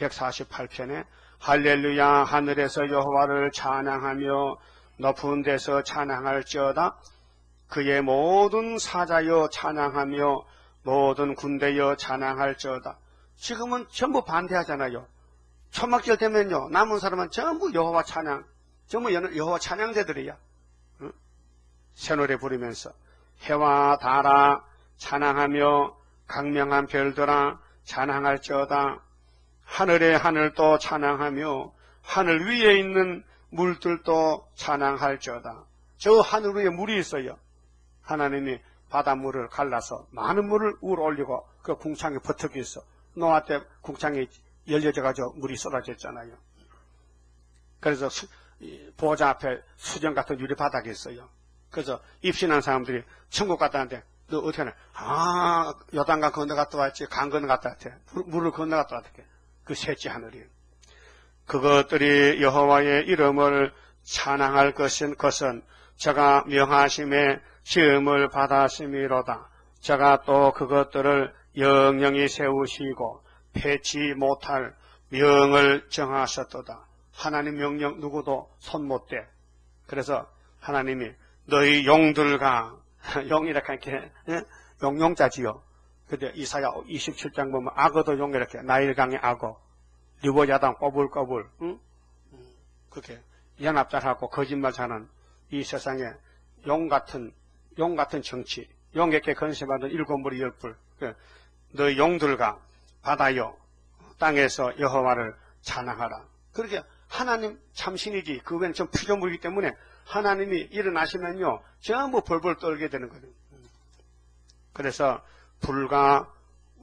148편에 할렐루야 하늘에서 여호와를 찬양하며 높은 데서 찬양할지어다. 그의 모든 사자여 찬양하며 모든 군대여 찬양할지어다. 지금은 전부 반대하잖아요. 초막절 되면요, 남은 사람은 전부 여호와 찬양, 전부 여호와 찬양자들이야. 응? 새노래 부르면서 해와 달아 찬양하며 강명한 별들아 찬양할지어다. 하늘의 하늘도 찬양하며 하늘 위에 있는 물들도 찬양할지어다. 저 하늘 위에 물이 있어요. 하나님이 바닷물을 갈라서 많은 물을 우러 올리고 그 궁창에 버터기 있어. 노아 때 궁창이 열려져가지고 물이 쏟아졌잖아요. 그래서 보호자 앞에 수정 같은 유리 바닥이 있어요. 그래서 입신한 사람들이 천국 갔다 왔는데 너 어떻게 하냐? 요단강 건너갔다 왔지, 강 건너갔다 왔대. 물을 건너갔다 왔대. 그 셋째 하늘이에요. 그것들이 여호와의 이름을 찬양할 것은 저가 명하심에 시험을 받았음이로다. 저가 또 그것들을 영영히 세우시고 패치 못할 명을 정하셨도다. 하나님 명령 누구도 손 못 대. 그래서 하나님이 너희 용들과 용이라고 이렇게 용자지요. 근데 이사야 27장 보면 악어도 용 이렇게 나일강의 악어, 리보야당 꼬불꼬불, 응? 그렇게 연합잘하고 거짓말하는 이 세상에 용 같은 정치, 용에게 건세받은 7무리 10불. 너희 용들과 바다여 땅에서 여호와를 찬양하라. 그렇게 하나님 참신이지. 그 외에는 좀 피조물이기 때문에 하나님이 일어나시면요 전부 벌벌 떨게 되는 거예요. 그래서 불과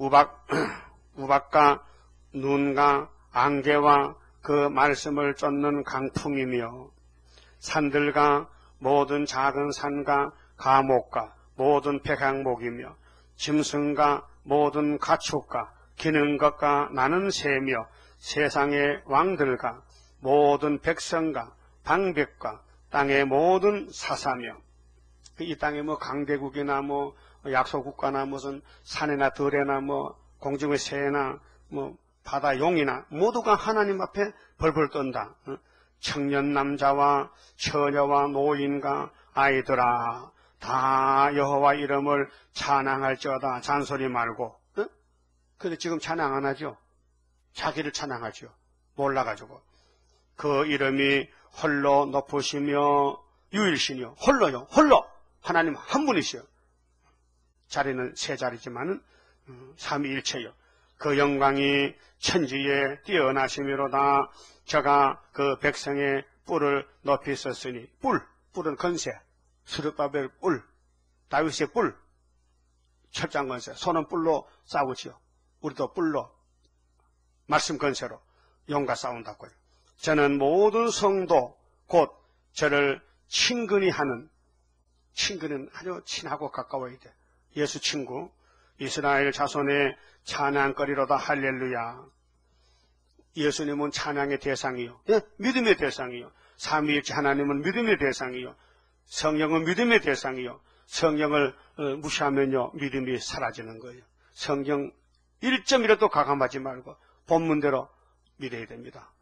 우박과 눈과 안개와 그 말씀을 쫓는 강풍이며 산들과 모든 작은 산과 가목과 모든 백향목이며 짐승과 모든 가축과 기는 것과 나는 새며 세상의 왕들과 모든 백성과 방백과 땅의 모든 사사며 이 땅에 뭐 강대국이나 뭐 약소국가나 무슨 산이나 들에나 뭐 공중의 새나 뭐 바다 용이나 모두가 하나님 앞에 벌벌 떤다. 청년 남자와 처녀와 노인과 아이들아 다 여호와 이름을 찬양할지어다. 잔소리 말고. 근데 지금 찬양 안 하죠? 자기를 찬양하죠. 몰라가지고. 그 이름이 홀로 높으시며 유일신이요. 홀로요. 홀로. 하나님 한 분이시요. 자리는 세 자리지만은 삼위일체요. 그 영광이 천지에 뛰어나심이로다. 저가 그 백성의 뿔을 높이 썼으니 뿔은 건세. 스룹바벨 뿔, 다윗의 뿔, 철장 건세. 손은 뿔로 싸우지요. 우리도 뿔로 말씀 건세로 용과 싸운다고요. 저는 모든 성도 곧 저를 친근히 하는, 친근은 아주 친하고 가까워야 돼. 예수 친구, 이스라엘 자손의 찬양거리로다. 할렐루야. 예수님은 찬양의 대상이요. 예? 믿음의 대상이요. 삼위일체 하나님은 믿음의 대상이요. 성령은 믿음의 대상이요. 성령을 무시하면요 믿음이 사라지는 거예요. 성경 1점이라도 가감하지 말고 본문대로 믿어야 됩니다.